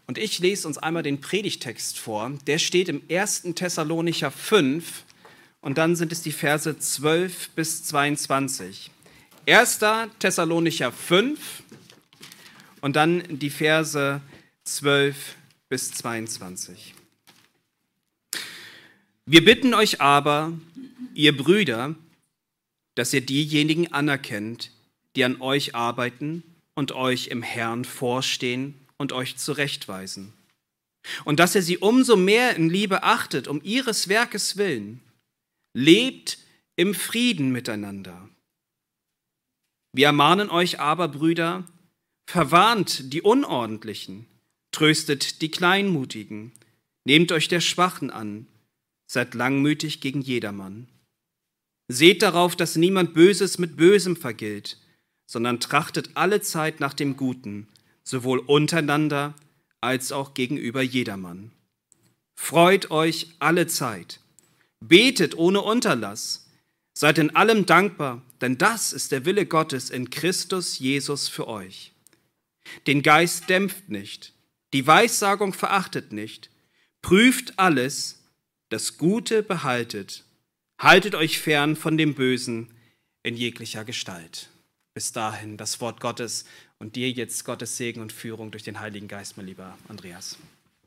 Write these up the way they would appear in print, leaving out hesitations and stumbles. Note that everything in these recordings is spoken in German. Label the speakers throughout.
Speaker 1: Und ich lese uns einmal den Predigtext vor. Der steht im 1. Thessalonicher 5 und dann sind es die Verse 12 bis 22. 1. Thessalonicher 5 und dann die Verse 12 bis 22. Wir bitten euch aber, ihr Brüder, dass ihr diejenigen anerkennt, die an euch arbeiten und euch im Herrn vorstehen und euch zurechtweisen. Und dass ihr sie umso mehr in Liebe achtet, um ihres Werkes willen. Lebt im Frieden miteinander. Wir ermahnen euch aber, Brüder, verwarnt die Unordentlichen, tröstet die Kleinmutigen, nehmt euch der Schwachen an, seid langmütig gegen jedermann. Seht darauf, dass niemand Böses mit Bösem vergilt, sondern trachtet allezeit nach dem Guten, sowohl untereinander als auch gegenüber jedermann. Freut euch allezeit, betet ohne Unterlass, seid in allem dankbar, denn das ist der Wille Gottes in Christus Jesus für euch. Den Geist dämpft nicht, die Weissagung verachtet nicht, prüft alles, das Gute behaltet, haltet euch fern von dem Bösen in jeglicher Gestalt. Bis dahin das Wort Gottes und dir jetzt Gottes Segen und Führung durch den Heiligen Geist, mein lieber Andreas.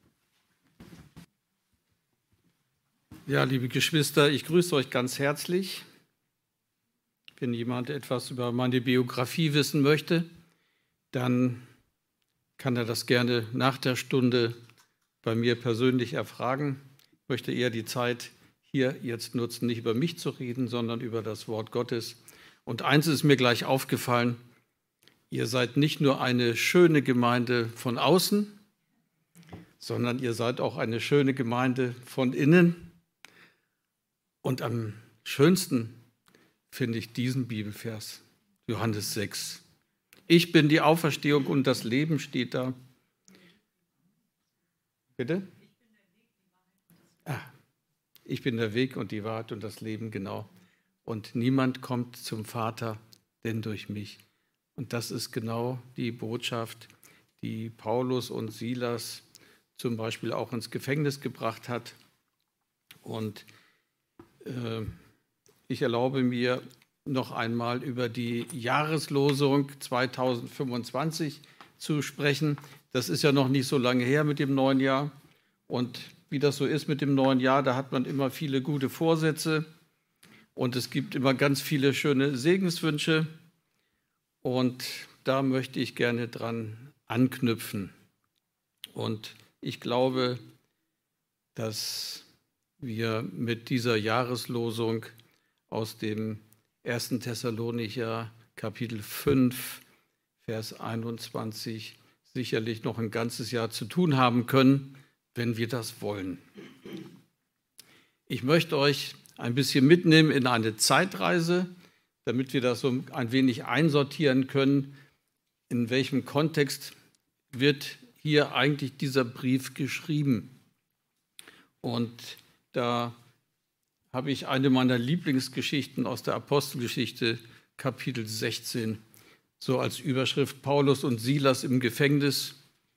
Speaker 2: Ja, liebe Geschwister, ich grüße euch ganz herzlich. Wenn jemand etwas über meine Biografie wissen möchte, dann kann er das gerne nach der Stunde bei mir persönlich erfragen. Ich möchte eher die Zeit hier jetzt nutzen, nicht über mich zu reden, sondern über das Wort Gottes. Und eins ist mir gleich aufgefallen: Ihr seid nicht nur eine schöne Gemeinde von außen, sondern ihr seid auch eine schöne Gemeinde von innen. Und am schönsten finde ich diesen Bibelvers, Johannes 6. Ich bin die Auferstehung und das Leben steht da. Bitte? Ich bin der Weg und die Wahrheit und das Leben, genau. Und niemand kommt zum Vater, denn durch mich. Und das ist genau die Botschaft, die Paulus und Silas zum Beispiel auch ins Gefängnis gebracht hat. Und ich erlaube mir noch einmal über die Jahreslosung 2025 zu sprechen. Das ist ja noch nicht so lange her mit dem neuen Jahr. Und wie das so ist mit dem neuen Jahr, da hat man immer viele gute Vorsätze. Und es gibt immer ganz viele schöne Segenswünsche. Und da möchte ich gerne dran anknüpfen. Und ich glaube, dass wir mit dieser Jahreslosung aus dem 1. Thessalonicher Kapitel 5, Vers 21 sicherlich noch ein ganzes Jahr zu tun haben können, wenn wir das wollen. Ich möchte euch ein bisschen mitnehmen in eine Zeitreise, damit wir das so ein wenig einsortieren können, in welchem Kontext wird hier eigentlich dieser Brief geschrieben. Und da habe ich eine meiner Lieblingsgeschichten aus der Apostelgeschichte, Kapitel 16, so als Überschrift: Paulus und Silas im Gefängnis.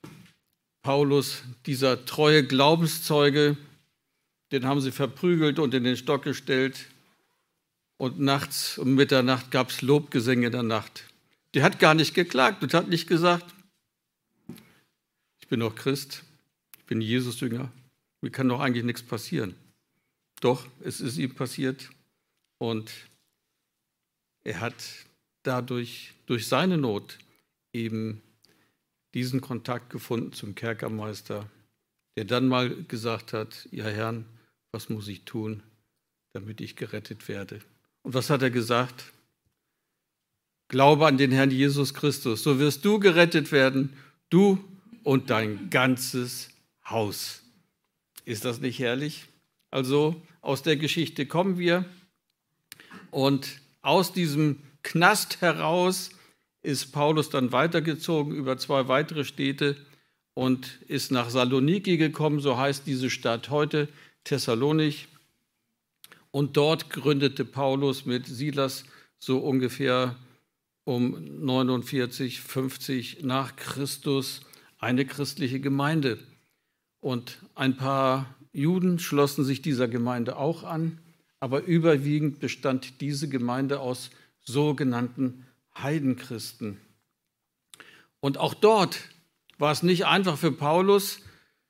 Speaker 2: Paulus, dieser treue Glaubenszeuge, den haben sie verprügelt und in den Stock gestellt. Und nachts um Mitternacht gab es Lobgesänge in der Nacht. Der hat gar nicht geklagt und hat nicht gesagt: Ich bin doch Christ, ich bin Jesus-Jünger, mir kann doch eigentlich nichts passieren. Doch, es ist ihm passiert und er hat dadurch, durch seine Not, eben diesen Kontakt gefunden zum Kerkermeister, der dann mal gesagt hat: Ja, Herrn, was muss ich tun, damit ich gerettet werde? Und was hat er gesagt? Glaube an den Herrn Jesus Christus, so wirst du gerettet werden, du und dein ganzes Haus. Ist das nicht herrlich? Also aus der Geschichte kommen wir und aus diesem Knast heraus ist Paulus dann weitergezogen über 2 weitere Städte und ist nach Saloniki gekommen, so heißt diese Stadt heute, Thessalonich. Und dort gründete Paulus mit Silas so ungefähr um 49, 50 nach Christus eine christliche Gemeinde. Und ein paar Juden schlossen sich dieser Gemeinde auch an, aber überwiegend bestand diese Gemeinde aus sogenannten Heidenchristen. Und auch dort war es nicht einfach für Paulus.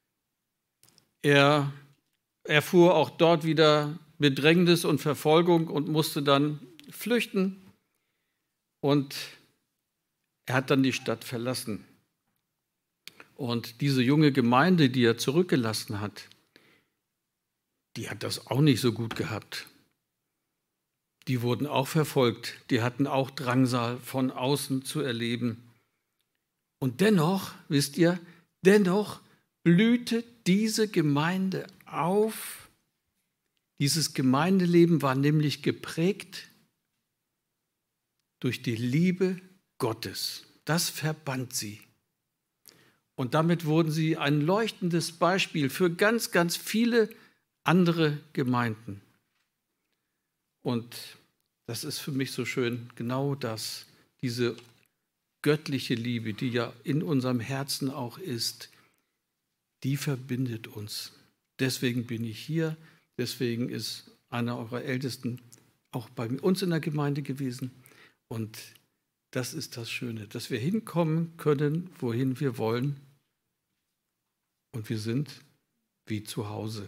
Speaker 2: Er erfuhr auch dort wieder Bedrängnis und Verfolgung und musste dann flüchten. Und er hat dann die Stadt verlassen. Und diese junge Gemeinde, die er zurückgelassen hat, die hat das auch nicht so gut gehabt. Die wurden auch verfolgt, die hatten auch Drangsal von außen zu erleben. Und dennoch, wisst ihr, dennoch blühte diese Gemeinde auf. Dieses Gemeindeleben war nämlich geprägt durch die Liebe Gottes. Das verband sie. Und damit wurden sie ein leuchtendes Beispiel für ganz, ganz viele andere Gemeinden. Und das ist für mich so schön, genau das, diese göttliche Liebe, die ja in unserem Herzen auch ist, die verbindet uns. Deswegen bin ich hier, deswegen ist einer eurer Ältesten auch bei uns in der Gemeinde gewesen. Und das ist das Schöne, dass wir hinkommen können, wohin wir wollen. Und wir sind wie zu Hause.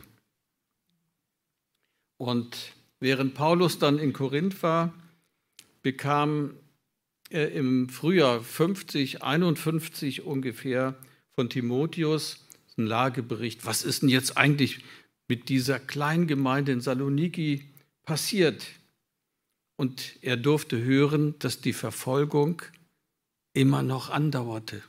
Speaker 2: Und während Paulus dann in Korinth war, bekam er im Frühjahr 51 ungefähr von Timotheus einen Lagebericht. Was ist denn jetzt eigentlich mit dieser kleinen Gemeinde in Saloniki passiert? Und er durfte hören, dass die Verfolgung immer noch andauerte.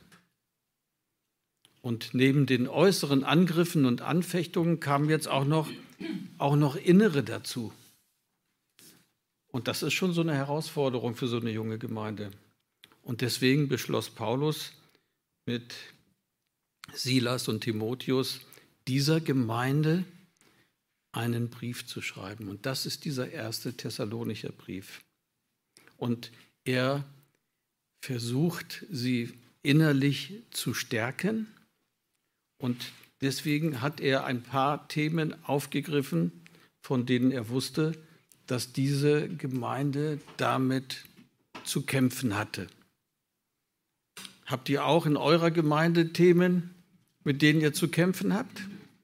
Speaker 2: Und neben den äußeren Angriffen und Anfechtungen kamen jetzt auch noch innere dazu. Und das ist schon so eine Herausforderung für so eine junge Gemeinde. Und deswegen beschloss Paulus mit Silas und Timotheus, dieser Gemeinde einen Brief zu schreiben. Und das ist dieser erste Thessalonicher Brief. Und er versucht, sie innerlich zu stärken. Und deswegen hat er ein paar Themen aufgegriffen, von denen er wusste, dass diese Gemeinde damit zu kämpfen hatte. Habt ihr auch in eurer Gemeinde Themen, mit denen ihr zu kämpfen habt?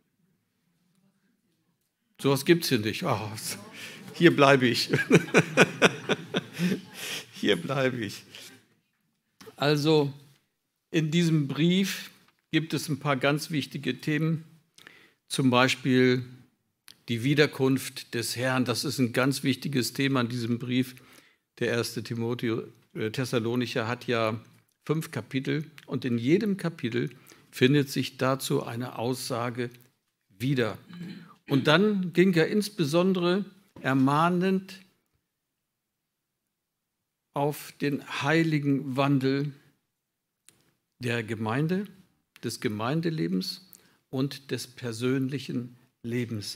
Speaker 2: Sowas gibt es hier nicht. Oh, hier bleibe ich. Hier bleibe ich. Also in diesem Brief gibt es ein paar ganz wichtige Themen, zum Beispiel die Wiederkunft des Herrn. Das ist ein ganz wichtiges Thema in diesem Brief. Der erste Thessalonicher hat ja 5 Kapitel und in jedem Kapitel findet sich dazu eine Aussage wieder. Und dann ging er insbesondere ermahnend auf den heiligen Wandel der Gemeinde, des Gemeindelebens und des persönlichen Lebens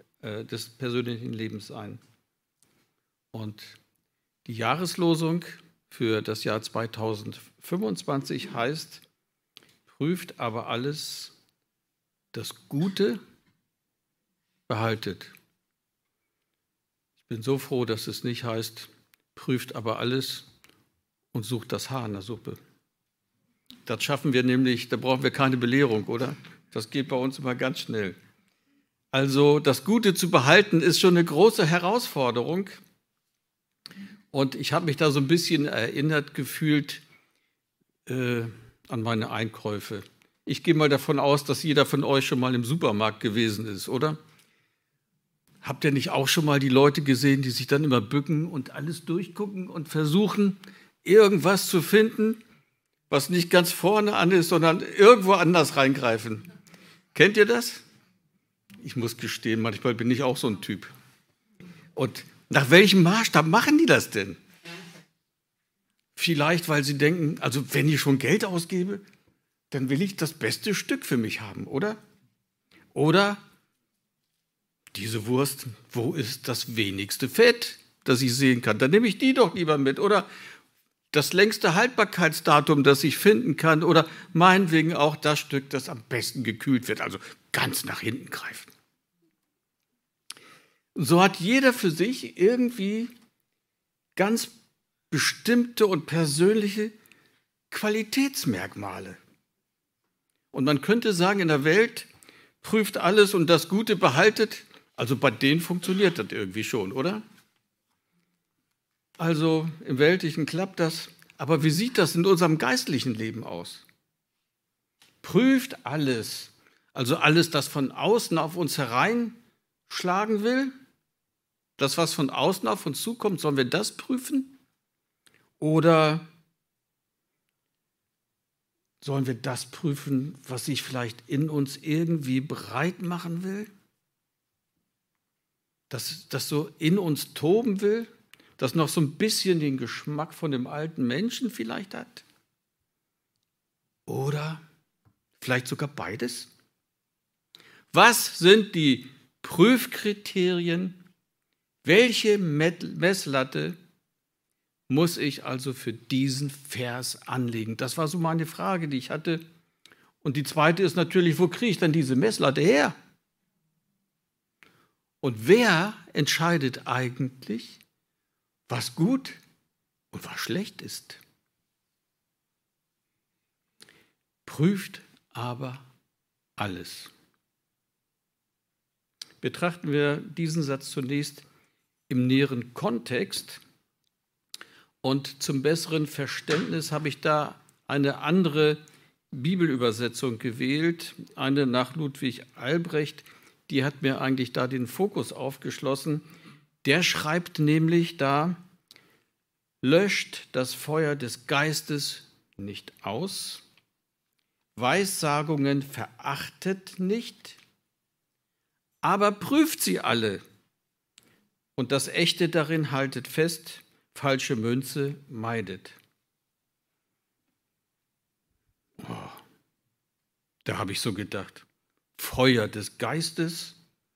Speaker 2: ein. Und die Jahreslosung für das Jahr 2025 heißt: Prüft aber alles, das Gute behaltet. Ich bin so froh, dass es nicht heißt, prüft aber alles und sucht das Haar in der Suppe. Das schaffen wir nämlich, da brauchen wir keine Belehrung, oder? Das geht bei uns immer ganz schnell. Also das Gute zu behalten ist schon eine große Herausforderung. Und ich habe mich da so ein bisschen erinnert gefühlt an meine Einkäufe. Ich gehe mal davon aus, dass jeder von euch schon mal im Supermarkt gewesen ist, oder? Habt ihr nicht auch schon mal die Leute gesehen, die sich dann immer bücken und alles durchgucken und versuchen, irgendwas zu finden, was nicht ganz vorne an ist, sondern irgendwo anders reingreifen? Kennt ihr das? Ich muss gestehen, manchmal bin ich auch so ein Typ. Und nach welchem Maßstab machen die das denn? Vielleicht, weil sie denken, also wenn ich schon Geld ausgebe, dann will ich das beste Stück für mich haben, oder? Oder diese Wurst, wo ist das wenigste Fett, das ich sehen kann? Dann nehme ich die doch lieber mit. Oder das längste Haltbarkeitsdatum, das ich finden kann, oder meinetwegen auch das Stück, das am besten gekühlt wird, also ganz nach hinten greifen. So hat jeder für sich irgendwie ganz bestimmte und persönliche Qualitätsmerkmale. Und man könnte sagen, in der Welt prüft alles und das Gute behaltet. Also bei denen funktioniert das irgendwie schon, oder? Also im Weltlichen klappt das. Aber wie sieht das in unserem geistlichen Leben aus? Prüft alles. Also alles, das von außen auf uns hereinschlagen will. Das, was von außen auf uns zukommt, sollen wir das prüfen? Oder sollen wir das prüfen, was sich vielleicht in uns irgendwie breit machen will? Das so in uns toben will? Das noch so ein bisschen den Geschmack von dem alten Menschen vielleicht hat? Oder vielleicht sogar beides? Was sind die Prüfkriterien? Welche Messlatte muss ich also für diesen Vers anlegen? Das war so meine Frage, die ich hatte. Und die zweite ist natürlich, wo kriege ich dann diese Messlatte her? Und wer entscheidet eigentlich, was gut und was schlecht ist? Prüft aber alles. Betrachten wir diesen Satz zunächst im näheren Kontext. Und zum besseren Verständnis habe ich da eine andere Bibelübersetzung gewählt, eine nach Ludwig Albrecht. Die hat mir eigentlich da den Fokus aufgeschlossen. Der schreibt nämlich da: Löscht das Feuer des Geistes nicht aus, Weissagungen verachtet nicht, aber prüft sie alle und das Echte darin haltet fest, falsche Münze meidet. Oh, da habe ich so gedacht, Feuer des Geistes,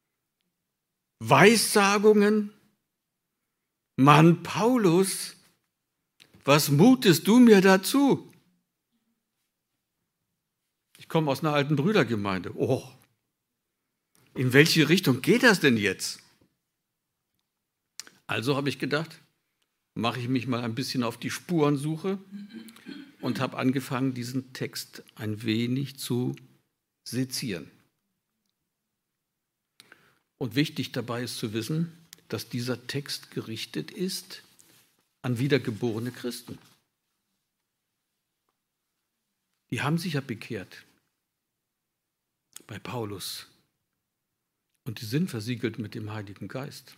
Speaker 2: Weissagungen, Mann Paulus, was mutest du mir dazu? Ich komme aus einer alten Brüdergemeinde. Oh, in welche Richtung geht das denn jetzt? Also habe ich gedacht, mache ich mich mal ein bisschen auf die Spurensuche und habe angefangen, diesen Text ein wenig zu sezieren. Und wichtig dabei ist zu wissen, dass dieser Text gerichtet ist an wiedergeborene Christen. Die haben sich ja bekehrt bei Paulus und die sind versiegelt mit dem Heiligen Geist.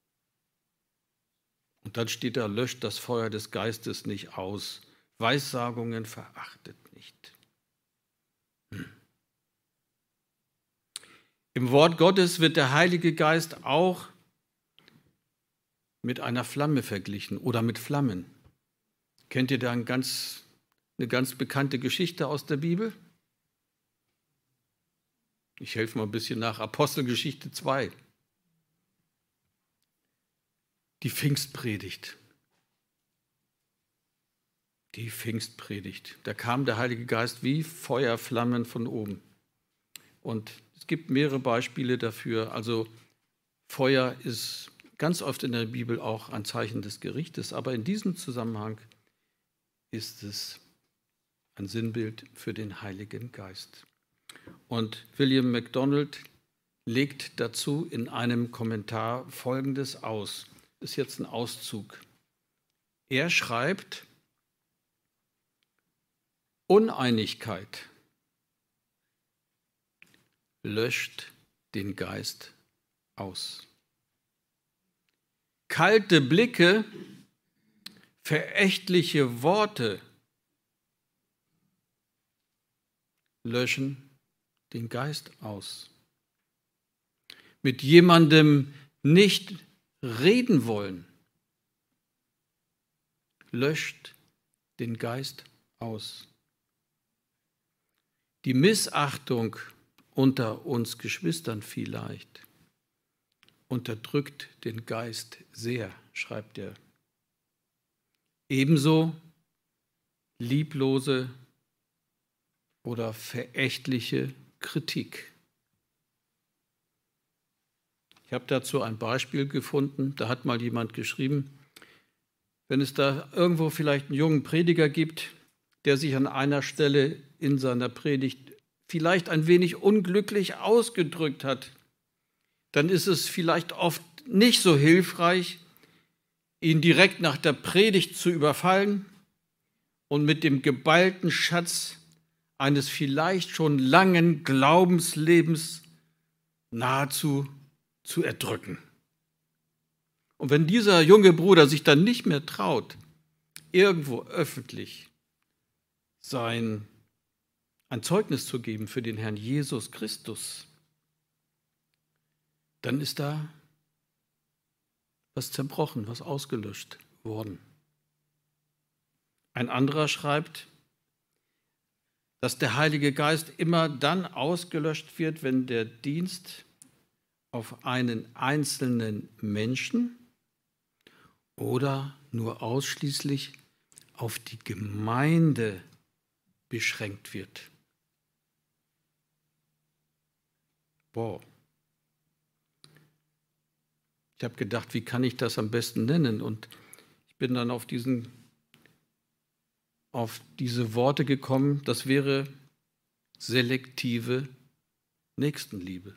Speaker 2: Und dann steht da, löscht das Feuer des Geistes nicht aus, Weissagungen verachtet nicht. Im Wort Gottes wird der Heilige Geist auch mit einer Flamme verglichen oder mit Flammen. Kennt ihr da eine ganz bekannte Geschichte aus der Bibel? Ich helfe mal ein bisschen nach. Apostelgeschichte 2. Die Pfingstpredigt. Die Pfingstpredigt. Da kam der Heilige Geist wie Feuerflammen von oben. Und es gibt mehrere Beispiele dafür. Also Feuer ist ganz oft in der Bibel auch ein Zeichen des Gerichtes, aber in diesem Zusammenhang ist es ein Sinnbild für den Heiligen Geist. Und William MacDonald legt dazu in einem Kommentar Folgendes aus. Das ist jetzt ein Auszug. Er schreibt: Uneinigkeit löscht den Geist aus. Kalte Blicke, verächtliche Worte löschen den Geist aus. Mit jemandem nicht reden wollen löscht den Geist aus. Die Missachtung unter uns Geschwistern vielleicht unterdrückt den Geist sehr, schreibt er. Ebenso lieblose oder verächtliche Kritik. Ich habe dazu ein Beispiel gefunden, da hat mal jemand geschrieben, wenn es da irgendwo vielleicht einen jungen Prediger gibt, der sich an einer Stelle in seiner Predigt vielleicht ein wenig unglücklich ausgedrückt hat, dann ist es vielleicht oft nicht so hilfreich, ihn direkt nach der Predigt zu überfallen und mit dem geballten Schatz eines vielleicht schon langen Glaubenslebens nahezu zu erdrücken. Und wenn dieser junge Bruder sich dann nicht mehr traut, irgendwo öffentlich ein Zeugnis zu geben für den Herrn Jesus Christus, dann ist da was zerbrochen, was ausgelöscht worden. Ein anderer schreibt, dass der Heilige Geist immer dann ausgelöscht wird, wenn der Dienst auf einen einzelnen Menschen oder nur ausschließlich auf die Gemeinde beschränkt wird. Wow. Ich habe gedacht, wie kann ich das am besten nennen? Und ich bin dann auf diese Worte gekommen, das wäre selektive Nächstenliebe.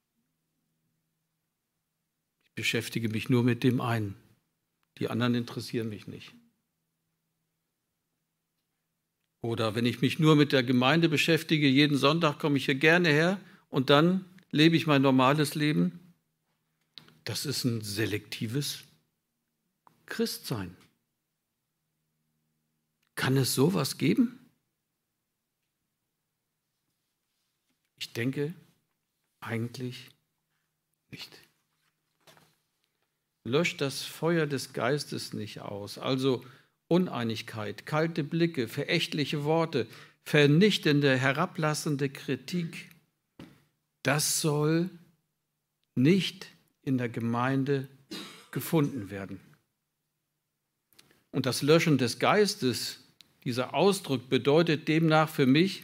Speaker 2: Ich beschäftige mich nur mit dem einen. Die anderen interessieren mich nicht. Oder wenn ich mich nur mit der Gemeinde beschäftige, jeden Sonntag komme ich hier gerne her und dann lebe ich mein normales Leben. Das ist ein selektives Christsein. Kann es sowas geben? Ich denke eigentlich nicht. Löscht das Feuer des Geistes nicht aus, also Uneinigkeit, kalte Blicke, verächtliche Worte, vernichtende, herablassende Kritik. Das soll nicht in der Gemeinde gefunden werden. Und das Löschen des Geistes, dieser Ausdruck bedeutet demnach für mich,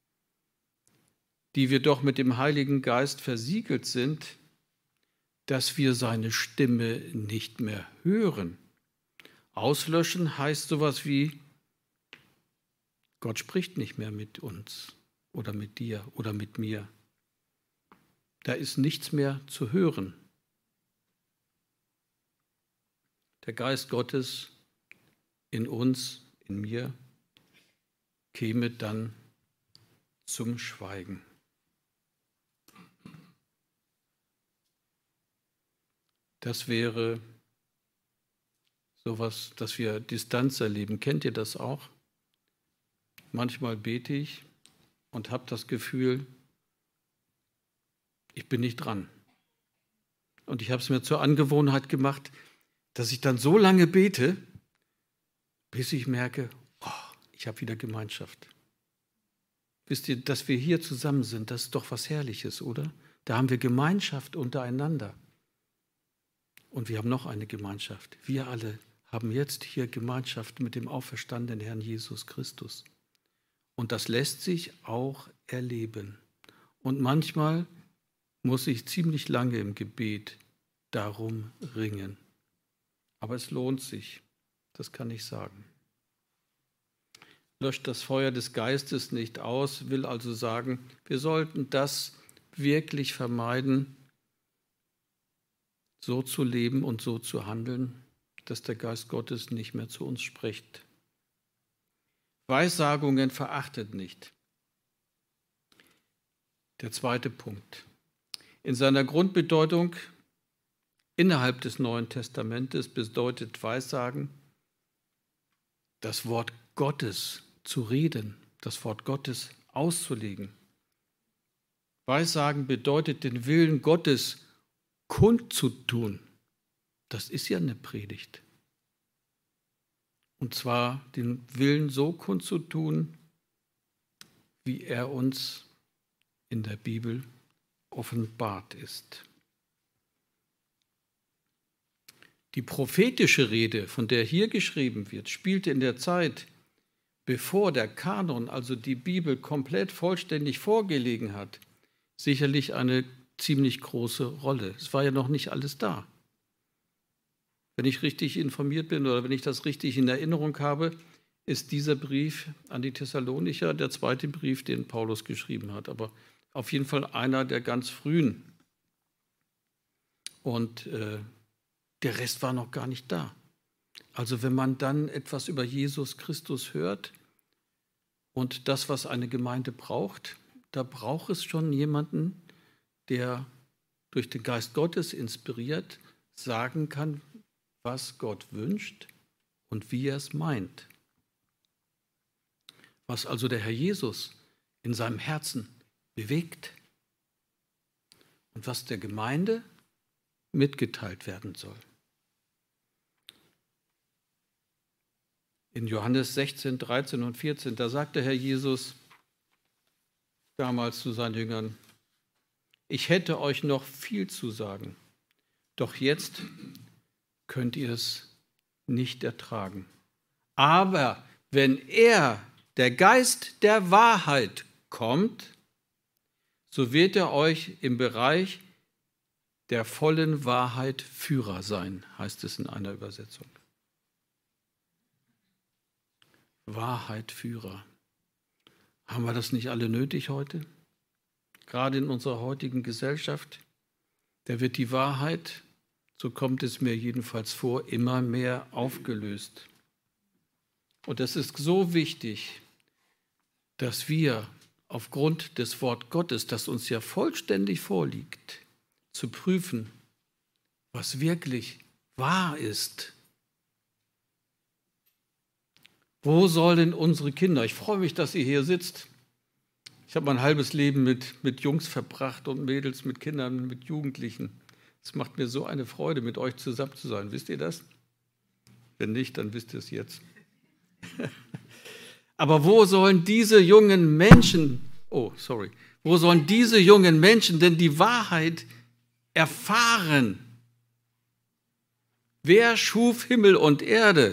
Speaker 2: die wir doch mit dem Heiligen Geist versiegelt sind, dass wir seine Stimme nicht mehr hören. Auslöschen heißt sowas wie, Gott spricht nicht mehr mit uns oder mit dir oder mit mir. Da ist nichts mehr zu hören. Der Geist Gottes in uns, in mir, käme dann zum Schweigen. Das wäre sowas, dass wir Distanz erleben. Kennt ihr das auch? Manchmal bete ich und habe das Gefühl, ich bin nicht dran. Und ich habe es mir zur Angewohnheit gemacht, dass ich dann so lange bete, bis ich merke, ich habe wieder Gemeinschaft. Wisst ihr, dass wir hier zusammen sind, das ist doch was Herrliches, oder? Da haben wir Gemeinschaft untereinander. Und wir haben noch eine Gemeinschaft. Wir alle haben jetzt hier Gemeinschaft mit dem auferstandenen Herrn Jesus Christus. Und das lässt sich auch erleben. Und manchmal muss ich ziemlich lange im Gebet darum ringen. Aber es lohnt sich, das kann ich sagen. Löscht das Feuer des Geistes nicht aus, will also sagen, wir sollten das wirklich vermeiden, so zu leben und so zu handeln, dass der Geist Gottes nicht mehr zu uns spricht. Weissagungen verachtet nicht. Der zweite Punkt. In seiner Grundbedeutung innerhalb des Neuen Testamentes bedeutet Weissagen, das Wort Gottes zu reden, das Wort Gottes auszulegen. Weissagen bedeutet, den Willen Gottes kundzutun. Das ist ja eine Predigt. Und zwar den Willen so kundzutun, wie er uns in der Bibel offenbart ist. Die prophetische Rede, von der hier geschrieben wird, spielte in der Zeit, bevor der Kanon, also die Bibel, komplett vollständig vorgelegen hat, sicherlich eine ziemlich große Rolle. Es war ja noch nicht alles da. Wenn ich richtig informiert bin oder wenn ich das richtig in Erinnerung habe, ist dieser Brief an die Thessalonicher der zweite Brief, den Paulus geschrieben hat, aber auf jeden Fall einer der ganz frühen. Und der Rest war noch gar nicht da. Also wenn man dann etwas über Jesus Christus hört und das, was eine Gemeinde braucht, da braucht es schon jemanden, der durch den Geist Gottes inspiriert sagen kann, was Gott wünscht und wie er es meint. Was also der Herr Jesus in seinem Herzen bewegt und was der Gemeinde mitgeteilt werden soll. In Johannes 16, 13 und 14, da sagt der Herr Jesus damals zu seinen Jüngern, ich hätte euch noch viel zu sagen, doch jetzt könnt ihr es nicht ertragen. Aber wenn er, der Geist der Wahrheit, kommt, so wird er euch im Bereich der vollen Wahrheit Führer sein, heißt es in einer Übersetzung. Wahrheit Führer. Haben wir das nicht alle nötig heute? Gerade in unserer heutigen Gesellschaft, da wird die Wahrheit, so kommt es mir jedenfalls vor, immer mehr aufgelöst. Und es ist so wichtig, dass wir aufgrund des Wort Gottes, das uns ja vollständig vorliegt, zu prüfen, was wirklich wahr ist. Wo sollen unsere Kinder, ich freue mich, dass ihr hier sitzt. Ich habe mein halbes Leben mit Jungs verbracht und Mädels, mit Kindern, mit Jugendlichen. Es macht mir so eine Freude, mit euch zusammen zu sein. Wisst ihr das? Wenn nicht, dann wisst ihr es jetzt. Aber wo sollen diese jungen Menschen, wo sollen diese jungen Menschen denn die Wahrheit erfahren? Wer schuf Himmel und Erde?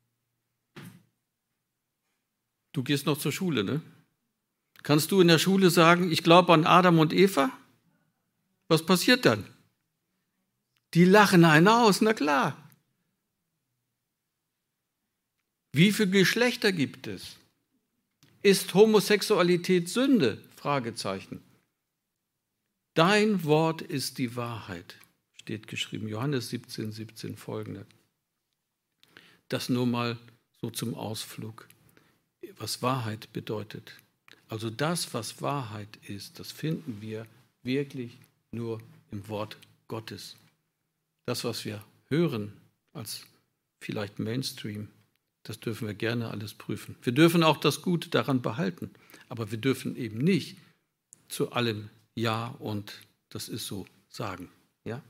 Speaker 2: Du gehst noch zur Schule, ne? Kannst du in der Schule sagen, ich glaube an Adam und Eva? Was passiert dann? Die lachen einen aus, na klar. Wie viele Geschlechter gibt es? Ist Homosexualität Sünde? Fragezeichen. Dein Wort ist die Wahrheit, steht geschrieben, Johannes 17, 17 folgende. Das nur mal so zum Ausflug, was Wahrheit bedeutet. Also das, was Wahrheit ist, das finden wir wirklich nur im Wort Gottes. Das, was wir hören als vielleicht Mainstream, das dürfen wir gerne alles prüfen. Wir dürfen auch das Gute daran behalten, aber wir dürfen eben nicht zu allem Ja und das ist so sagen. Ja?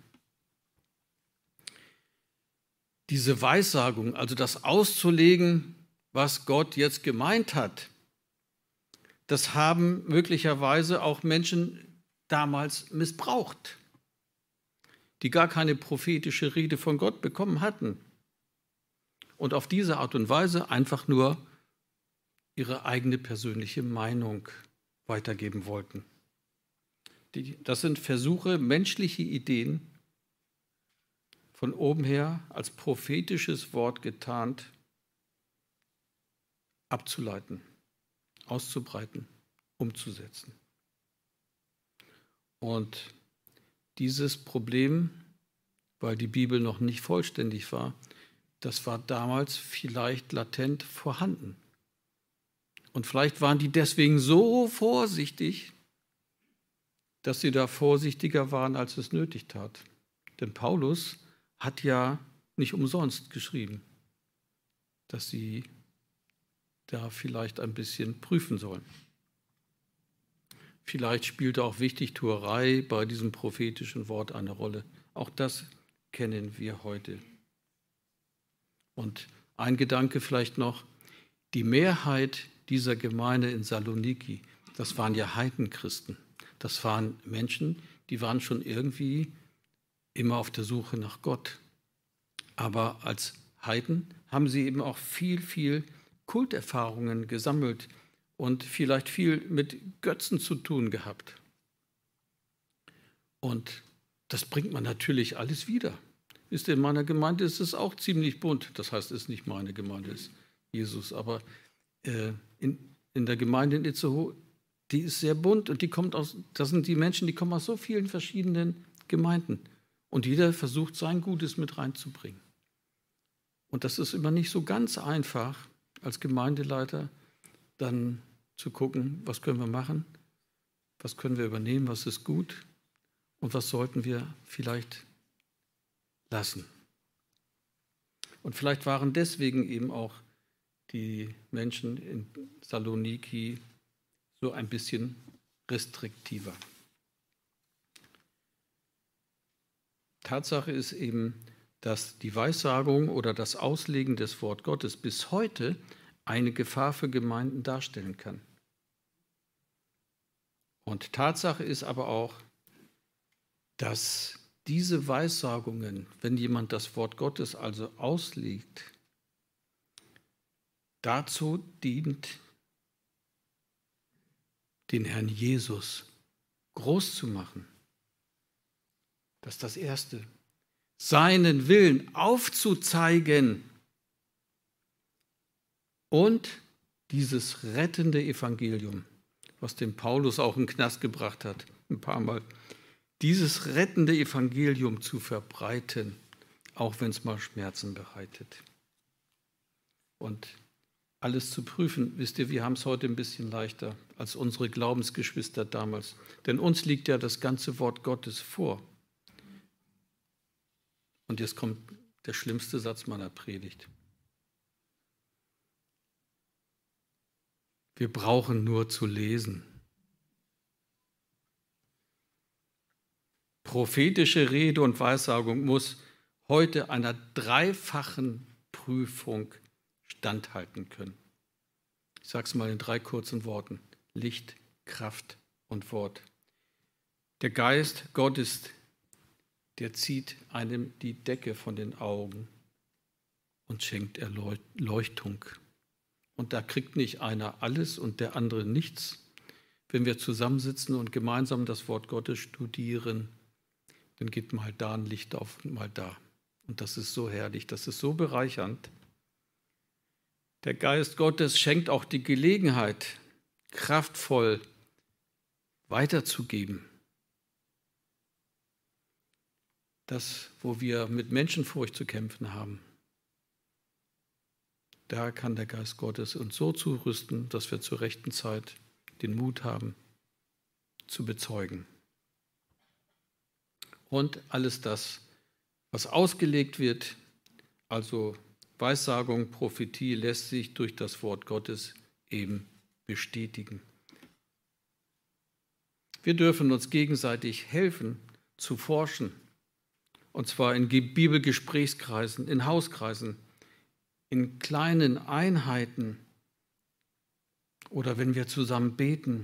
Speaker 2: Diese Weissagung, also das auszulegen, was Gott jetzt gemeint hat, das haben möglicherweise auch Menschen damals missbraucht, die gar keine prophetische Rede von Gott bekommen hatten und auf diese Art und Weise einfach nur ihre eigene persönliche Meinung weitergeben wollten. Das sind Versuche, menschliche Ideen von oben her als prophetisches Wort getarnt abzuleiten, auszubreiten, umzusetzen. Und dieses Problem, weil die Bibel noch nicht vollständig war, das war damals vielleicht latent vorhanden. Und vielleicht waren die deswegen so vorsichtig, dass sie da vorsichtiger waren, als es nötig tat. Denn Paulus hat ja nicht umsonst geschrieben, dass sie da vielleicht ein bisschen prüfen sollen. Vielleicht spielte auch Wichtigtuerei bei diesem prophetischen Wort eine Rolle. Auch das kennen wir heute. Und ein Gedanke vielleicht noch, die Mehrheit dieser Gemeinde in Saloniki, das waren ja Heidenchristen. Das waren Menschen, die waren schon irgendwie immer auf der Suche nach Gott. Aber als Heiden haben sie eben auch viel, viel Kulterfahrungen gesammelt und vielleicht viel mit Götzen zu tun gehabt. Und das bringt man natürlich alles wieder. In meiner Gemeinde ist es auch ziemlich bunt. Das heißt, es ist nicht meine Gemeinde, es ist Jesus. Aber in der Gemeinde in Itzehoe, die ist sehr bunt und das sind die Menschen, die kommen aus so vielen verschiedenen Gemeinden. Und jeder versucht, sein Gutes mit reinzubringen. Und das ist immer nicht so ganz einfach, als Gemeindeleiter dann zu gucken, was können wir machen, was können wir übernehmen, was ist gut und was sollten wir vielleicht lassen. Und vielleicht waren deswegen eben auch die Menschen in Saloniki so ein bisschen restriktiver. Tatsache ist eben, dass die Weissagung oder das Auslegen des Wort Gottes bis heute eine Gefahr für Gemeinden darstellen kann. Und Tatsache ist aber auch, dass diese Weissagungen, wenn jemand das Wort Gottes also auslegt, dazu dient, den Herrn Jesus groß zu machen. Das ist das Erste. Seinen Willen aufzuzeigen und dieses rettende Evangelium, was den Paulus auch in den Knast gebracht hat, ein paar Mal, dieses rettende Evangelium zu verbreiten, auch wenn es mal Schmerzen bereitet. Und alles zu prüfen, wisst ihr, wir haben es heute ein bisschen leichter als unsere Glaubensgeschwister damals. Denn uns liegt ja das ganze Wort Gottes vor. Und jetzt kommt der schlimmste Satz meiner Predigt. Wir brauchen nur zu lesen. Prophetische Rede und Weissagung muss heute einer dreifachen Prüfung standhalten können. Ich sage es mal in 3 kurzen Worten. Licht, Kraft und Wort. Der Geist Gottes, der zieht einem die Decke von den Augen und schenkt Erleuchtung. Und da kriegt nicht einer alles und der andere nichts. Wenn wir zusammensitzen und gemeinsam das Wort Gottes studieren, dann geht mal da ein Licht auf, mal da. Und das ist so herrlich, das ist so bereichernd. Der Geist Gottes schenkt auch die Gelegenheit, kraftvoll weiterzugeben. Das, wo wir mit Menschenfurcht zu kämpfen haben, da kann der Geist Gottes uns so zurüsten, dass wir zur rechten Zeit den Mut haben, zu bezeugen. Und alles das, was ausgelegt wird, also Weissagung, Prophetie, lässt sich durch das Wort Gottes eben bestätigen. Wir dürfen uns gegenseitig helfen, zu forschen. Und zwar in Bibelgesprächskreisen, in Hauskreisen, in kleinen Einheiten oder wenn wir zusammen beten.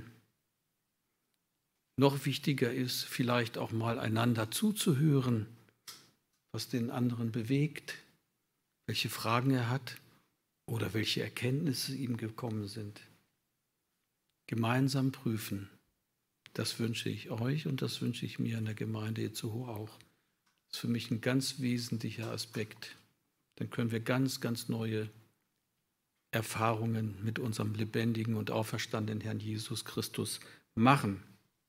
Speaker 2: Noch wichtiger ist, vielleicht auch mal einander zuzuhören, was den anderen bewegt, welche Fragen er hat oder welche Erkenntnisse ihm gekommen sind. Gemeinsam prüfen, das wünsche ich euch und das wünsche ich mir in der Gemeinde Itzehoe auch. Das ist für mich ein ganz wesentlicher Aspekt. Dann können wir ganz, ganz neue Erfahrungen mit unserem lebendigen und auferstandenen Herrn Jesus Christus machen.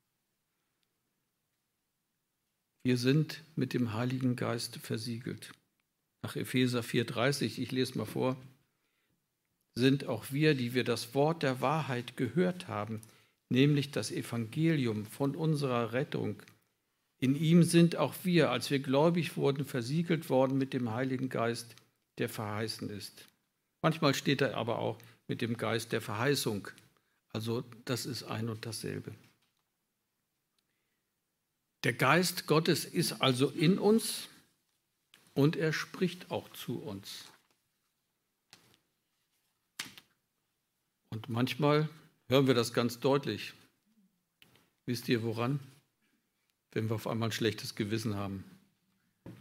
Speaker 2: Wir sind mit dem Heiligen Geist versiegelt. Nach Epheser 4,30, ich lese mal vor, sind auch wir, die wir das Wort der Wahrheit gehört haben, nämlich das Evangelium von unserer Rettung. In ihm sind auch wir, als wir gläubig wurden, versiegelt worden mit dem Heiligen Geist, der verheißen ist. Manchmal steht da aber auch mit dem Geist der Verheißung. Also das ist ein und dasselbe. Der Geist Gottes ist also in uns und er spricht auch zu uns. Und manchmal hören wir das ganz deutlich. Wisst ihr woran? Wenn wir auf einmal ein schlechtes Gewissen haben.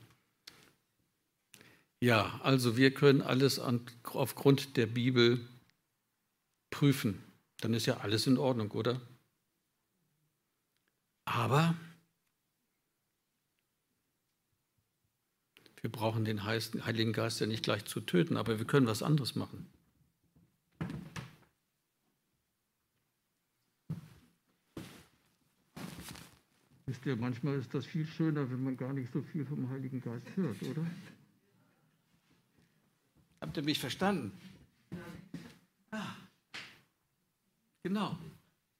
Speaker 2: Ja, also wir können alles aufgrund der Bibel prüfen, dann ist ja alles in Ordnung, oder? Aber wir brauchen den Heiligen Geist ja nicht gleich zu töten, aber wir können was anderes machen. Wisst ihr, manchmal ist das viel schöner, wenn man gar nicht so viel vom Heiligen Geist hört, oder? Habt ihr mich verstanden? Ah, genau.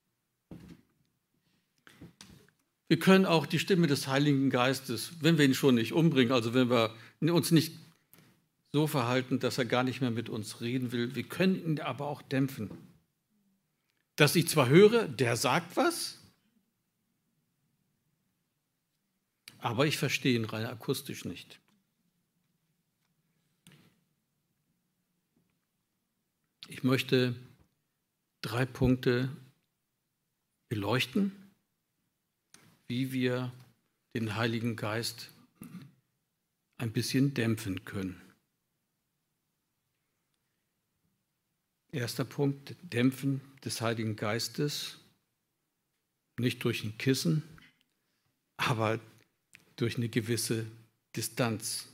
Speaker 2: Wir können auch die Stimme des Heiligen Geistes, wenn wir ihn schon nicht umbringen, also wenn wir uns nicht so verhalten, dass er gar nicht mehr mit uns reden will, wir können ihn aber auch dämpfen. Dass ich zwar höre, der sagt was, aber ich verstehe ihn rein akustisch nicht. Ich möchte 3 Punkte beleuchten, wie wir den Heiligen Geist ein bisschen dämpfen können. Erster Punkt, Dämpfen des Heiligen Geistes, nicht durch ein Kissen, aber durch eine gewisse Distanz.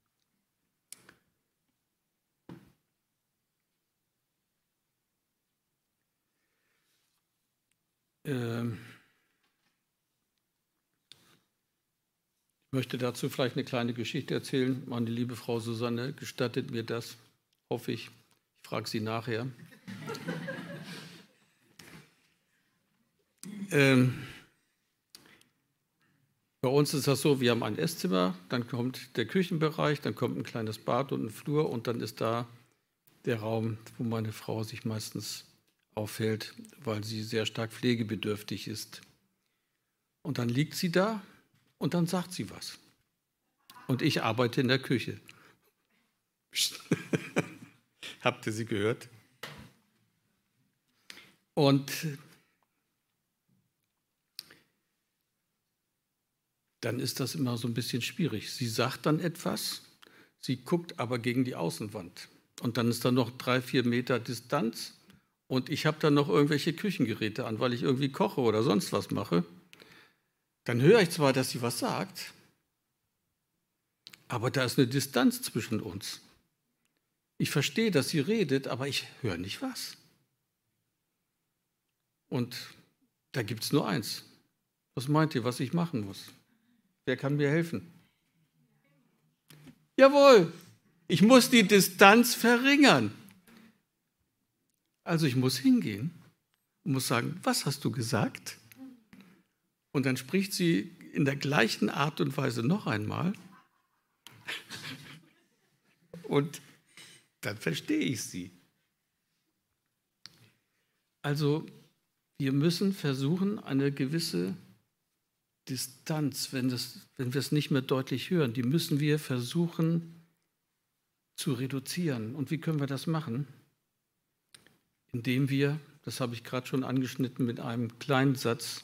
Speaker 2: Ich möchte dazu vielleicht eine kleine Geschichte erzählen. Meine liebe Frau Susanne gestattet mir das, hoffe ich. Ich frage sie nachher. Bei uns ist das so, wir haben ein Esszimmer, dann kommt der Küchenbereich, dann kommt ein kleines Bad und ein Flur und dann ist da der Raum, wo meine Frau sich meistens aufhält, weil sie sehr stark pflegebedürftig ist. Und dann liegt sie da und dann sagt sie was. Und ich arbeite in der Küche. Habt ihr sie gehört? Und dann ist das immer so ein bisschen schwierig. Sie sagt dann etwas, sie guckt aber gegen die Außenwand. Und dann ist da noch 3-4 Meter Distanz und ich habe dann noch irgendwelche Küchengeräte an, weil ich irgendwie koche oder sonst was mache. Dann höre ich zwar, dass sie was sagt, aber da ist eine Distanz zwischen uns. Ich verstehe, dass sie redet, aber ich höre nicht was. Und da gibt es nur eins. Was meint ihr, was ich machen muss? Wer kann mir helfen? Jawohl, ich muss die Distanz verringern. Also ich muss hingehen und muss sagen, was hast du gesagt? Und dann spricht sie in der gleichen Art und Weise noch einmal. Und dann verstehe ich sie. Also wir müssen versuchen, eine gewisse Distanz, wenn wir es nicht mehr deutlich hören, die müssen wir versuchen zu reduzieren. Und wie können wir das machen? Indem wir, das habe ich gerade schon angeschnitten mit einem kleinen Satz,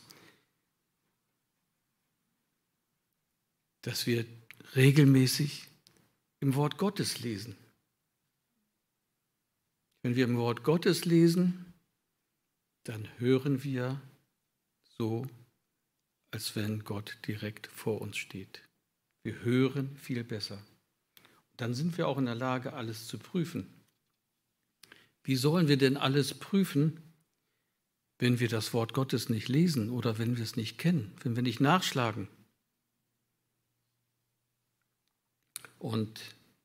Speaker 2: dass wir regelmäßig im Wort Gottes lesen. Wenn wir im Wort Gottes lesen, dann hören wir so, als wenn Gott direkt vor uns steht. Wir hören viel besser. Dann sind wir auch in der Lage, alles zu prüfen. Wie sollen wir denn alles prüfen, wenn wir das Wort Gottes nicht lesen oder wenn wir es nicht kennen, wenn wir nicht nachschlagen? Und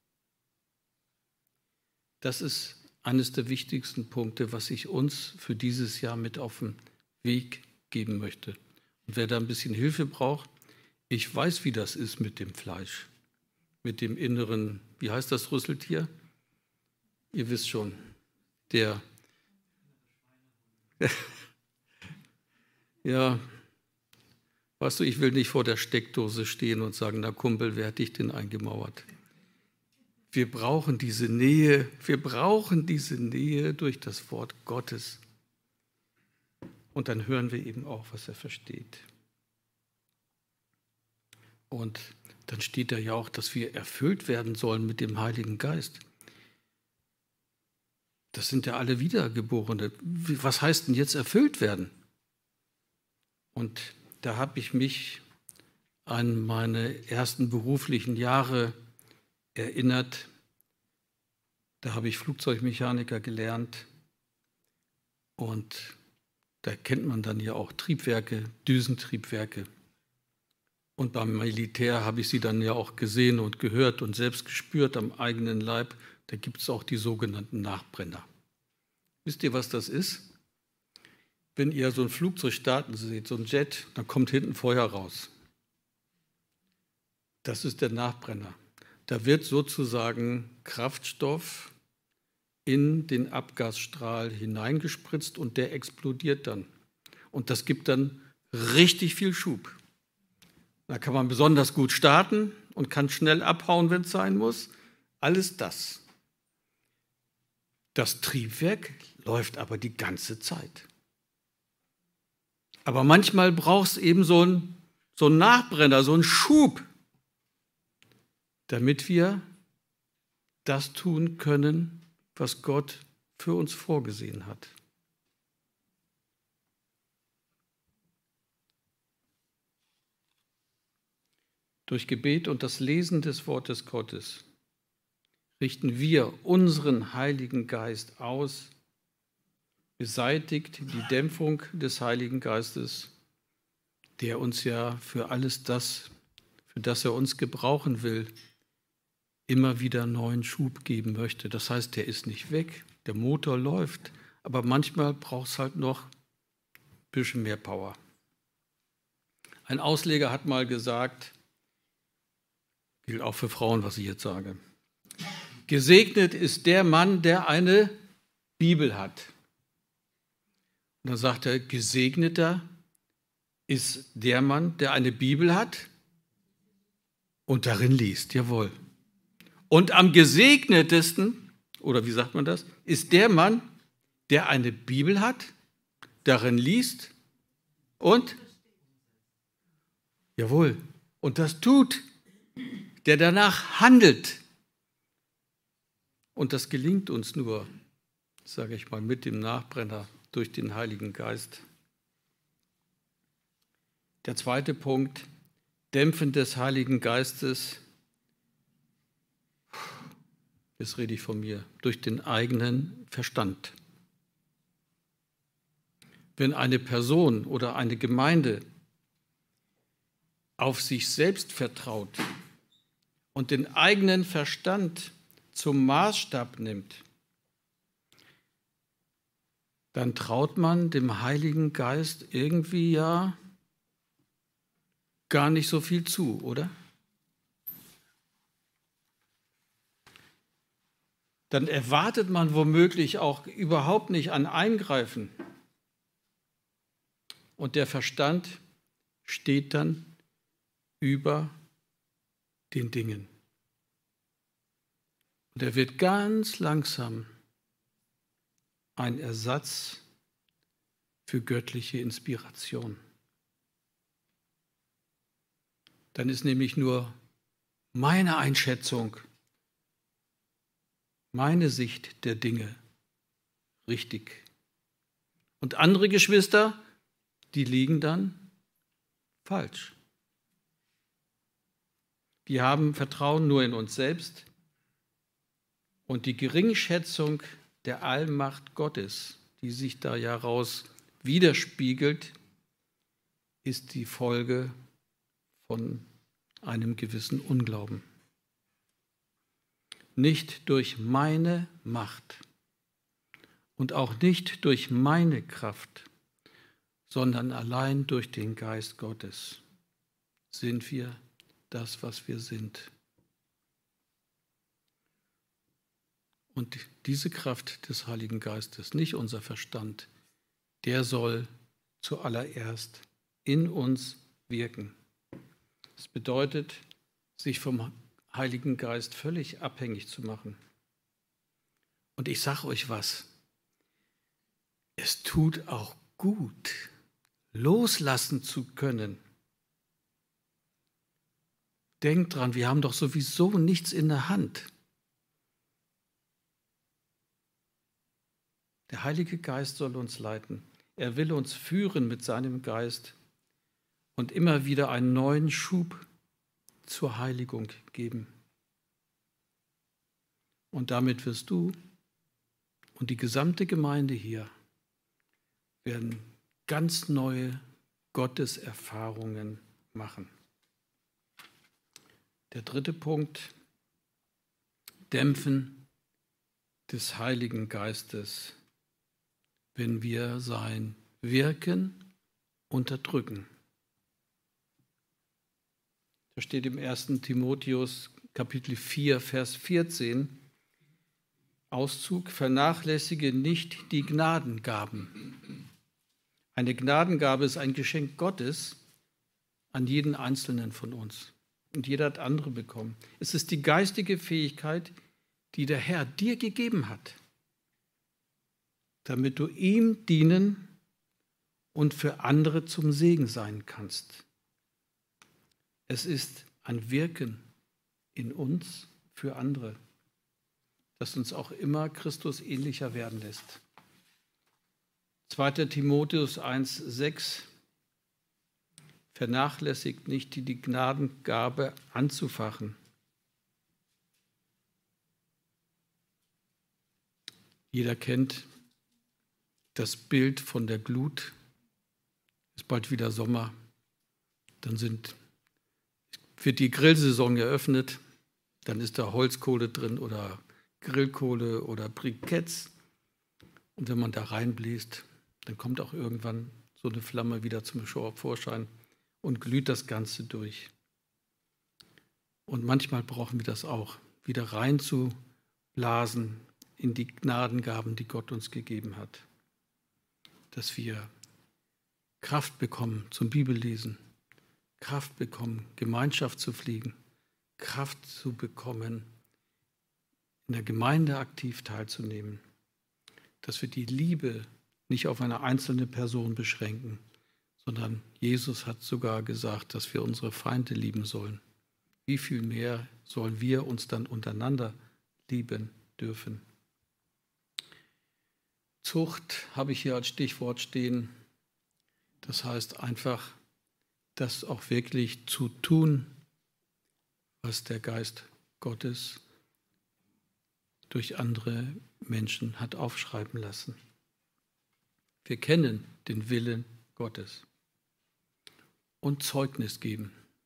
Speaker 2: das ist eines der wichtigsten Punkte, was ich uns für dieses Jahr mit auf den Weg geben möchte. Und wer da ein bisschen Hilfe braucht, ich weiß, wie das ist mit dem Fleisch, mit dem inneren, wie heißt das Rüsseltier? Ihr wisst schon, der, ja, weißt du, ich will nicht vor der Steckdose stehen und sagen, na Kumpel, wer hat dich denn eingemauert? Wir brauchen diese Nähe durch das Wort Gottes. Und dann hören wir eben auch, was er versteht. Und dann steht da ja auch, dass wir erfüllt werden sollen mit dem Heiligen Geist. das sind ja alle Wiedergeborene. Was heißt denn jetzt erfüllt werden? Und da habe ich mich an meine ersten beruflichen Jahre erinnert. Da habe ich Flugzeugmechaniker gelernt und da kennt man dann ja auch Triebwerke, Düsentriebwerke. Und beim Militär habe ich sie dann ja auch gesehen und gehört und selbst gespürt am eigenen Leib. Da gibt es auch die sogenannten Nachbrenner. Wisst ihr, was das ist? Wenn ihr so ein Flugzeug starten seht, so ein Jet, dann kommt hinten Feuer raus. Das ist der Nachbrenner. Da wird sozusagen Kraftstoff in den Abgasstrahl hineingespritzt und der explodiert dann. Und das gibt dann richtig viel Schub. Da kann man besonders gut starten und kann schnell abhauen, wenn es sein muss. Alles das. Das Triebwerk läuft aber die ganze Zeit. Aber manchmal braucht es eben so einen Nachbrenner, so einen Schub, damit wir das tun können, was Gott für uns vorgesehen hat. Durch Gebet und das Lesen des Wortes Gottes richten wir unseren Heiligen Geist aus, beseitigt die Dämpfung des Heiligen Geistes, der uns ja für alles das, für das er uns gebrauchen will, immer wieder neuen Schub geben möchte. Das heißt, der ist nicht weg, der Motor läuft, aber manchmal braucht es halt noch ein bisschen mehr Power. Ein Ausleger hat mal gesagt, gilt auch für Frauen, was ich jetzt sage, gesegnet ist der Mann, der eine Bibel hat. Und dann sagt er, gesegneter ist der Mann, der eine Bibel hat und darin liest, jawohl. Und am gesegnetesten, oder wie sagt man das, ist der Mann, der eine Bibel hat, darin liest und, jawohl, und das tut, der danach handelt. Und das gelingt uns nur, sage ich mal, mit dem Nachbrenner durch den Heiligen Geist. Der zweite Punkt, Dämpfen des Heiligen Geistes. Jetzt rede ich von mir, durch den eigenen Verstand. Wenn eine Person oder eine Gemeinde auf sich selbst vertraut und den eigenen Verstand zum Maßstab nimmt, dann traut man dem Heiligen Geist irgendwie ja gar nicht so viel zu, oder? Dann erwartet man womöglich auch überhaupt nicht ein Eingreifen. Und der Verstand steht dann über den Dingen. Und er wird ganz langsam ein Ersatz für göttliche Inspiration. Dann ist nämlich nur meine Einschätzung, meine Sicht der Dinge richtig. Und andere Geschwister, die liegen dann falsch. Wir haben Vertrauen nur in uns selbst und die Geringschätzung der Allmacht Gottes, die sich da ja raus widerspiegelt, ist die Folge von einem gewissen Unglauben. Nicht durch meine Macht und auch nicht durch meine Kraft, sondern allein durch den Geist Gottes sind wir das, was wir sind. Und diese Kraft des Heiligen Geistes, nicht unser Verstand, der soll zuallererst in uns wirken. Das bedeutet, sich vom Heiligen Geist völlig abhängig zu machen. Und ich sage euch was, es tut auch gut, loslassen zu können. Denkt dran, wir haben doch sowieso nichts in der Hand. Der Heilige Geist soll uns leiten. Er will uns führen mit seinem Geist und immer wieder einen neuen Schub zur Heiligung geben. Und damit wirst du und die gesamte Gemeinde hier werden ganz neue Gotteserfahrungen machen. Der dritte Punkt: Dämpfen des Heiligen Geistes, wenn wir sein Wirken unterdrücken. Da steht im 1. Timotheus Kapitel 4, Vers 14, Auszug: Vernachlässige nicht die Gnadengaben. Eine Gnadengabe ist ein Geschenk Gottes an jeden Einzelnen von uns. Und jeder hat andere bekommen. Es ist die geistige Fähigkeit, die der Herr dir gegeben hat, damit du ihm dienen und für andere zum Segen sein kannst. Es ist ein Wirken in uns für andere, das uns auch immer Christus ähnlicher werden lässt. 2. Timotheus 1,6: Vernachlässigt nicht die Gnadengabe anzufachen. Jeder kennt das Bild von der Glut. Es ist bald wieder Sommer. Dann wird die Grillsaison eröffnet. Dann ist da Holzkohle drin oder Grillkohle oder Briketts. Und wenn man da reinbläst, dann kommt auch irgendwann so eine Flamme wieder zum Vorschein und glüht das Ganze durch. Und manchmal brauchen wir das auch, wieder reinzublasen in die Gnadengaben, die Gott uns gegeben hat. Dass wir Kraft bekommen zum Bibellesen, Kraft bekommen, Gemeinschaft zu pflegen, Kraft zu bekommen, in der Gemeinde aktiv teilzunehmen. Dass wir die Liebe nicht auf eine einzelne Person beschränken, sondern Jesus hat sogar gesagt, dass wir unsere Feinde lieben sollen. Wie viel mehr sollen wir uns dann untereinander lieben dürfen? Zucht habe ich hier als Stichwort stehen. Das heißt einfach, das auch wirklich zu tun, was der Geist Gottes durch andere Menschen hat aufschreiben lassen. Wir kennen den Willen Gottes. Und Zeugnis geben.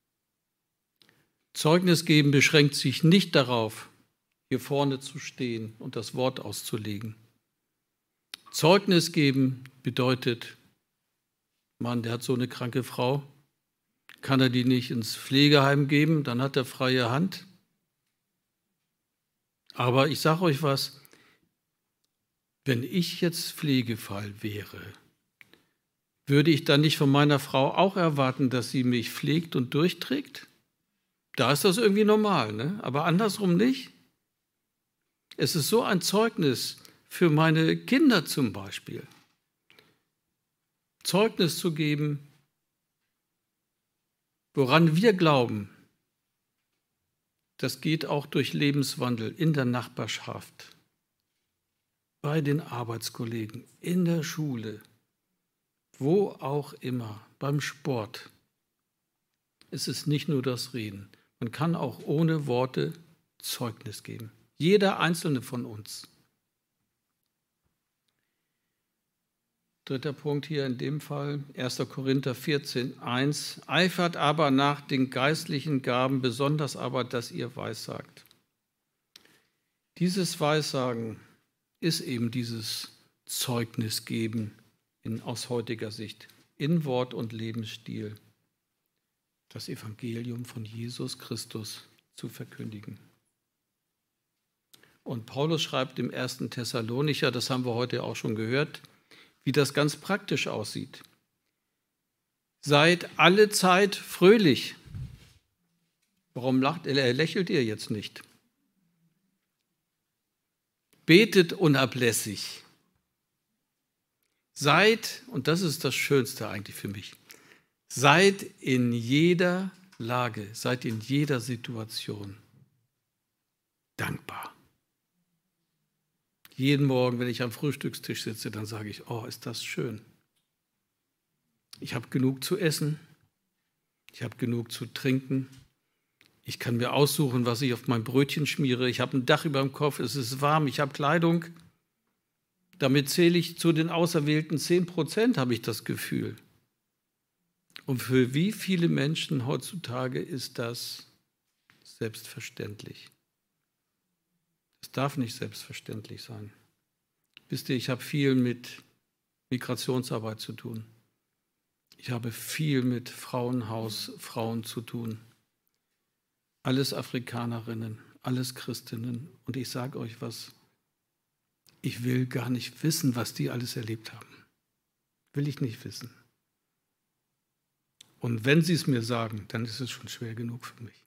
Speaker 2: Zeugnis geben beschränkt sich nicht darauf, hier vorne zu stehen und das Wort auszulegen. Zeugnis geben bedeutet, Mann, der hat so eine kranke Frau, kann er die nicht ins Pflegeheim geben, dann hat er freie Hand. Aber ich sage euch was, wenn ich jetzt Pflegefall wäre, würde ich dann nicht von meiner Frau auch erwarten, dass sie mich pflegt und durchträgt? Da ist das irgendwie normal, ne? Aber andersrum nicht. Es ist so ein Zeugnis für meine Kinder zum Beispiel. Zeugnis zu geben, woran wir glauben, das geht auch durch Lebenswandel in der Nachbarschaft, bei den Arbeitskollegen, in der Schule, wo auch immer, beim Sport. Es ist nicht nur das Reden. Man kann auch ohne Worte Zeugnis geben. Jeder einzelne von uns. 3. Punkt hier in dem Fall, 1. Korinther 14,1. Eifert aber nach den geistlichen Gaben, besonders aber, dass ihr weissagt. Dieses Weissagen ist eben dieses Zeugnis geben aus heutiger Sicht, in Wort und Lebensstil, das Evangelium von Jesus Christus zu verkündigen. Und Paulus schreibt im 1. Thessalonicher, das haben wir heute auch schon gehört, wie das ganz praktisch aussieht. Seid alle Zeit fröhlich. Warum lächelt ihr jetzt nicht? Betet unablässig. Seid, und das ist das Schönste eigentlich für mich, seid in jeder Lage, seid in jeder Situation dankbar. Jeden Morgen, wenn ich am Frühstückstisch sitze, dann sage ich, oh, ist das schön. Ich habe genug zu essen, ich habe genug zu trinken, ich kann mir aussuchen, was ich auf mein Brötchen schmiere, ich habe ein Dach über dem Kopf, es ist warm, ich habe Kleidung. Damit zähle ich zu den auserwählten 10%, habe ich das Gefühl. Und für wie viele Menschen heutzutage ist das selbstverständlich? Es darf nicht selbstverständlich sein. Wisst ihr, ich habe viel mit Migrationsarbeit zu tun. Ich habe viel mit Frauenhausfrauen zu tun. Alles Afrikanerinnen, alles Christinnen. Und ich sage euch was, ich will gar nicht wissen, was die alles erlebt haben. Will ich nicht wissen. Und wenn sie es mir sagen, dann ist es schon schwer genug für mich.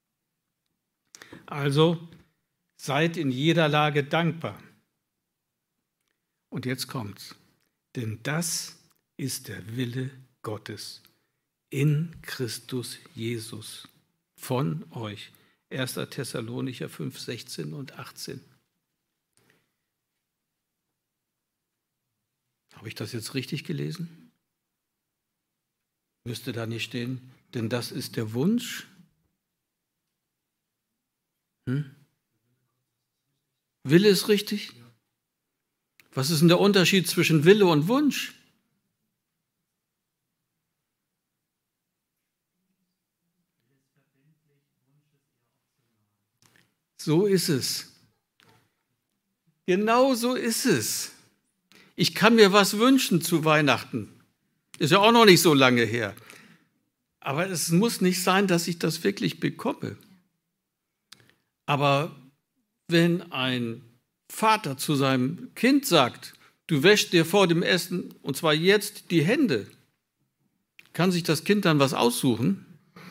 Speaker 2: Also seid in jeder Lage dankbar. Und jetzt kommt's. Denn das ist der Wille Gottes in Christus Jesus von euch. 1. Thessalonicher 5, 16 und 18. Habe ich das jetzt richtig gelesen? Müsste da nicht stehen, denn das ist der Wunsch? Wille ist richtig? Was ist denn der Unterschied zwischen Wille und Wunsch? So ist es. Genau so ist es. Ich kann mir was wünschen zu Weihnachten. Ist ja auch noch nicht so lange her. Aber es muss nicht sein, dass ich das wirklich bekomme. Aber wenn ein Vater zu seinem Kind sagt, du wäschst dir vor dem Essen, und zwar jetzt, die Hände, kann sich das Kind dann was aussuchen?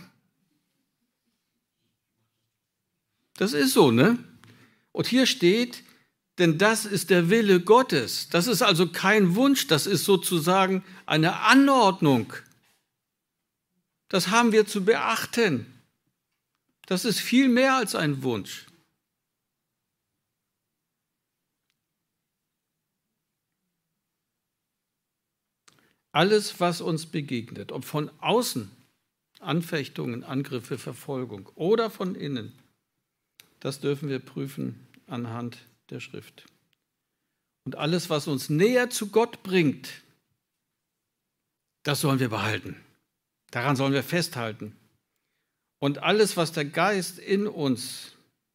Speaker 2: Das ist so, ne? Und hier steht, denn das ist der Wille Gottes. Das ist also kein Wunsch, das ist sozusagen eine Anordnung. Das haben wir zu beachten. Das ist viel mehr als ein Wunsch. Alles, was uns begegnet, ob von außen, Anfechtungen, Angriffe, Verfolgung oder von innen, das dürfen wir prüfen anhand der Schrift. Und alles, was uns näher zu Gott bringt, das sollen wir behalten. Daran sollen wir festhalten. Und alles, was der Geist in uns,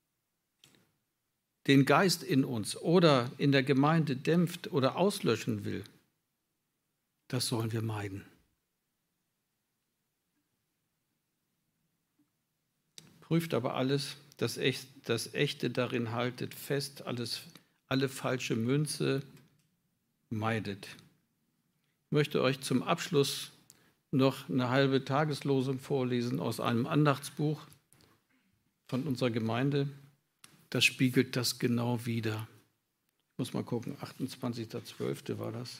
Speaker 2: den Geist in uns oder in der Gemeinde dämpft oder auslöschen will, das sollen wir meiden. Prüft aber alles, das Echte darin haltet fest, alle falsche Münze meidet. Ich möchte euch zum Abschluss noch eine halbe Tageslosung vorlesen aus einem Andachtsbuch von unserer Gemeinde. Das spiegelt das genau wider. Ich muss mal gucken, 28.12. war das.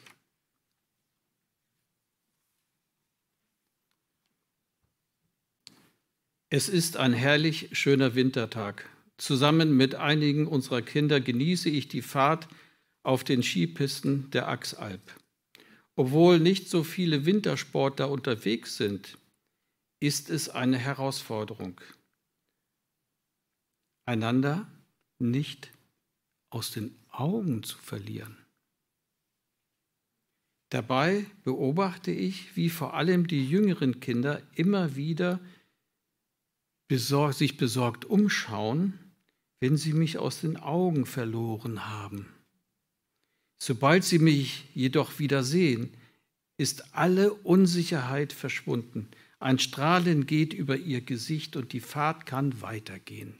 Speaker 2: Es ist ein herrlich schöner Wintertag. Zusammen mit einigen unserer Kinder genieße ich die Fahrt auf den Skipisten der Axalp. Obwohl nicht so viele Wintersportler unterwegs sind, ist es eine Herausforderung, einander nicht aus den Augen zu verlieren. Dabei beobachte ich, wie vor allem die jüngeren Kinder immer wieder sich besorgt umschauen, wenn sie mich aus den Augen verloren haben. Sobald sie mich jedoch wieder sehen, ist alle Unsicherheit verschwunden. Ein Strahlen geht über ihr Gesicht und die Fahrt kann weitergehen.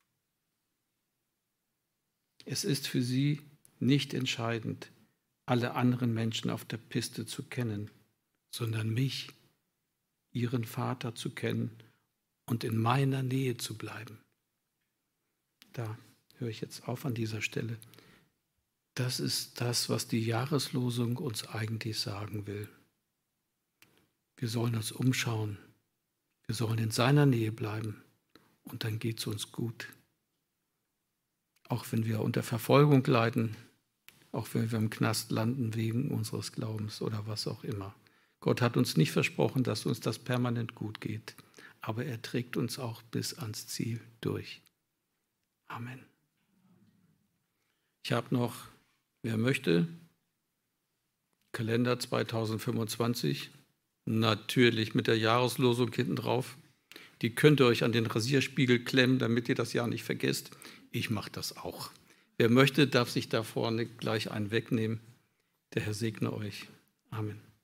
Speaker 2: Es ist für sie nicht entscheidend, alle anderen Menschen auf der Piste zu kennen, sondern mich, ihren Vater, zu kennen und in meiner Nähe zu bleiben. Da höre ich jetzt auf an dieser Stelle. Das ist das, was die Jahreslosung uns eigentlich sagen will. Wir sollen uns umschauen. Wir sollen in seiner Nähe bleiben. Und dann geht es uns gut. Auch wenn wir unter Verfolgung leiden, auch wenn wir im Knast landen wegen unseres Glaubens oder was auch immer. Gott hat uns nicht versprochen, dass uns das permanent gut geht, aber er trägt uns auch bis ans Ziel durch. Amen. Ich habe noch, wer möchte, Kalender 2025, natürlich mit der Jahreslosung hinten drauf. Die könnt ihr euch an den Rasierspiegel klemmen, damit ihr das Jahr nicht vergesst. Ich mache das auch. Wer möchte, darf sich da vorne gleich einen wegnehmen. Der Herr segne euch. Amen.